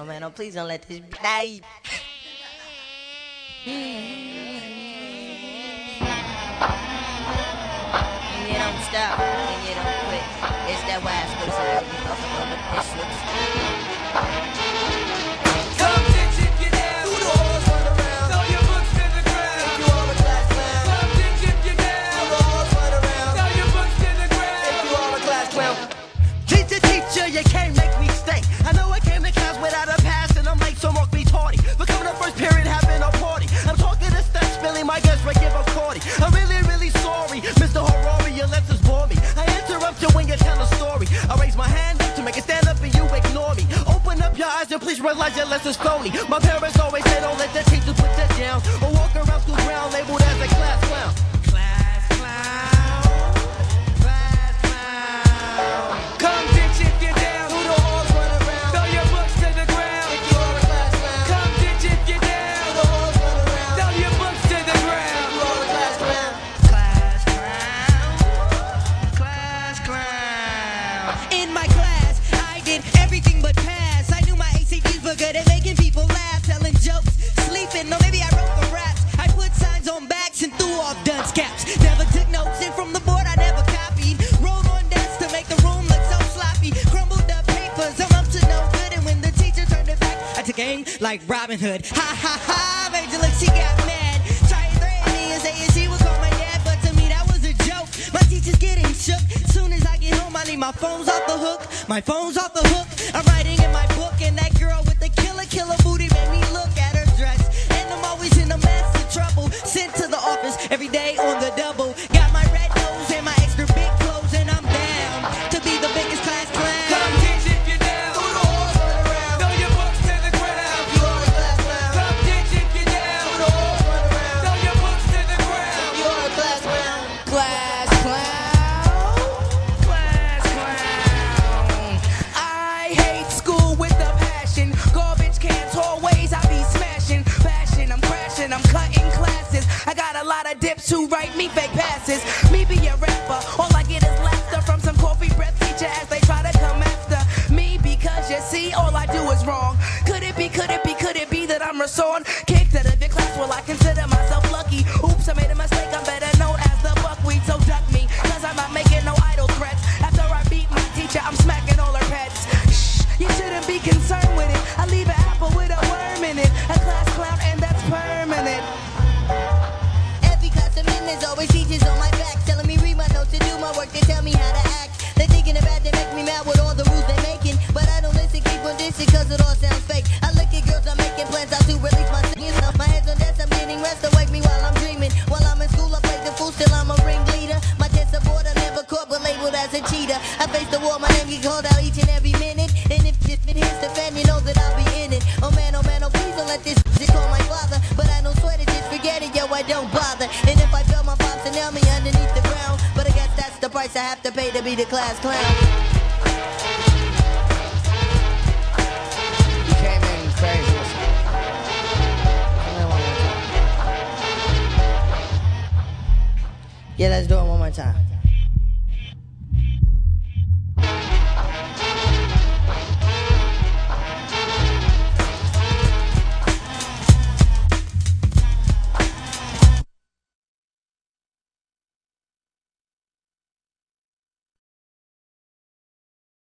man. Oh, please don't let this die. And you don't stop, and you don't quit. It's that wise person. You know, some of this looks. Come ditch if you're down. Who the horse run around? Throw your books to the ground. If you are a class clown. Come ditch if you're down. Who the horse run around? Throw your books to the ground. If you are a class clown. Teacher, you can't make me stay. I know I came to class without a pass, and I'm late, so mark me tardy. But coming the first period, having a party. I'm talking to steps, spilling my guts, right, give a 40. I'm really sorry, Mr. Harari, your lenses bore me. I interrupt you when you tell a story. I raise my hand up to make it stand up, and you ignore me. Open up your eyes and please realize your lesson's phony. My parents always said, don't let the teachers put you down, or walk around school ground labeled as a class clown. Class clown, class clown. Come ditch if you're down. Who the horse run around? Throw your books to the ground. If you are a class clown. Come ditch if you're down. Who the horse run around? Throw your books to the ground. If you are a class clown. Class clown, class clown. In my class, I did everything but pass. I knew my ACTs were good at making people laugh, telling jokes, sleeping, or maybe I wrote the raps. I put signs on backs and threw off dunce caps. Never took notes, and from the board I never copied. Wrote on desks to make the room look so sloppy. Crumbled up papers, I'm up to no good, and when the teacher turned it back, I took aim like Robin Hood. Ha ha ha, made you look, she got mad. Tried to threaten me and saying she would call my dad, but to me that was a joke. My teacher's getting shook. Soon as I get home, I leave my phone's off the hook. My phone's off the hook. I'm writing in my book, and that girl with the killer booty made me look at her dress. And I'm always in a mess of trouble. Sent to the office every day on the double. Got my red nose and my extra big clothes, and I'm down to be the biggest class clown. Come ditch if you're down. Who the horse run around? Throw your books to the ground. If you are a class clown. Come ditch if you're down. Who the horse run around? Throw your books to the ground. If you are a class clown. Class clown, class clown. I hate school with a passion. Garbage cans, hallways, I be smashing. Fashion, I'm crashing, I'm cutting classes. I got a lot of dips who write me fake passes. Me be a rapper, all I get is laughter from some coffee breath teacher as they try to come after me. Because you see, all I do is wrong. Could it be that I'm Rason? Kicked out of your class, well I consider myself lucky. Oops, I made a mistake, I'm better known as the buckwheat, so duck me. Cause I'm not making no idle threats. After I beat my teacher, I'm smacking all her pets. Shh, you shouldn't be concerned with it. I leave an apple with a worm in it. A class clown, and that's permanent. Every class I'm in, there's always teachers on my back, telling me read my notes and do my work. They tell me how to act. They're thinking about they make me mad with all the rules they're making, but I don't listen, keep on dissing, cause it all sounds fake. I look at girls, I'm making plans how to release my singing. My head's on desk, I'm getting rest, don't wake me while I'm dreaming. While I'm in school, I play the fool, still I'm a ringleader. My test aboard, I never caught, but labeled as a cheater. I face the wall, my name get called out each and every minute. And if it hits the fan, you know that I'll be in it. Oh man, oh please don't let this just call my father. But I don't sweat it, just forget it, yo, I don't bother. And if I fail, my pops and nail me underneath the ground. But I guess that's the price I have to pay to be the class clown. You came in crazy. Yeah, let's do it one more time.